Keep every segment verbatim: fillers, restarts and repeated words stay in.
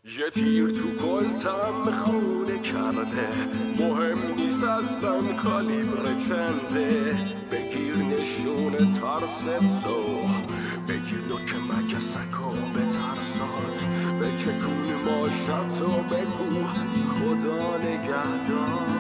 یه تیر تو کلتم خونه کرده، مهم نیست اصلا کالیبر چنده. بگیر نشون ترس تو، بگیر نوک مگسکو به ترسات، بچکون ماشتو بگو خدا نگهدار.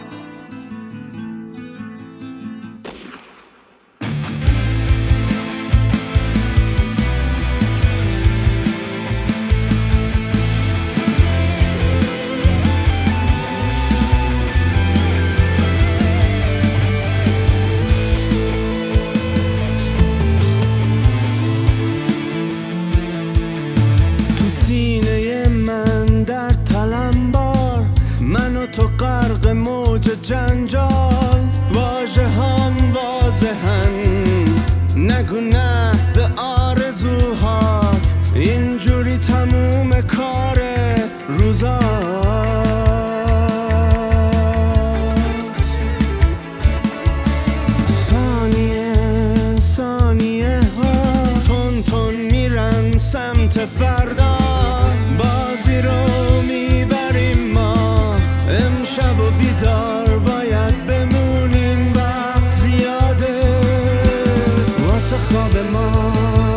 تو غرق موج جنجال، واژه هم واضحن، نگو نه به آرزوهات، اینجوری تموم کار روزات. ثانیه ثانیه ها تون تون میرن سمت فردا، بازی رو میبریم ما، امشب و بیدار باید بمونیم، وقت زیاده واسه خواب ما.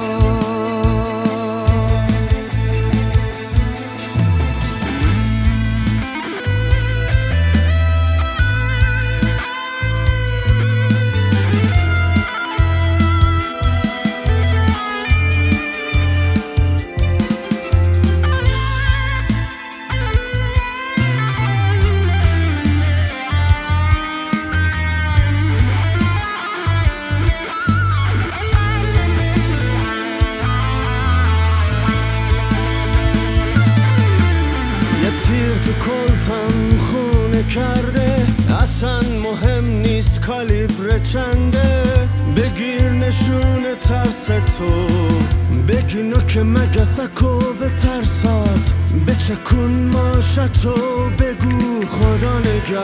تیر تو کلتم خونه کرده، اصلا مهم نیست کالیبر چنده. بگیر نشون ترس تو، بگی نوک مگسکو به ترسات، بچکون ماشتو بگو خدا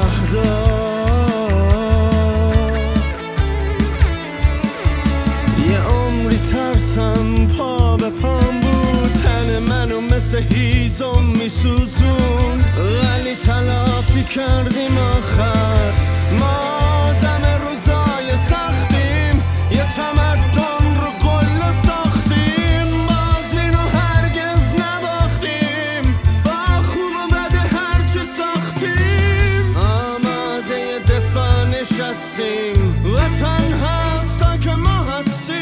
نگهدار. یه عمری ترسم پا به پام بود، تن منو مثل هیزم میسوزون، ولی تلافی کردیم آخر. ما دم روزای سختیم، یه تمدن رو گل ساختیم، بازی رو هرگز نباختیم، با خوب و بد هرچی ساختیم. آماده دفاع نشستیم، وطن هست تا که ما هستیم.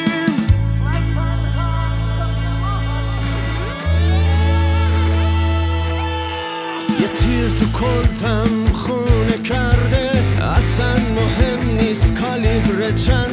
یه تیر تو کلتم خونه کرده، اصلا مهم نیست کالیبر چند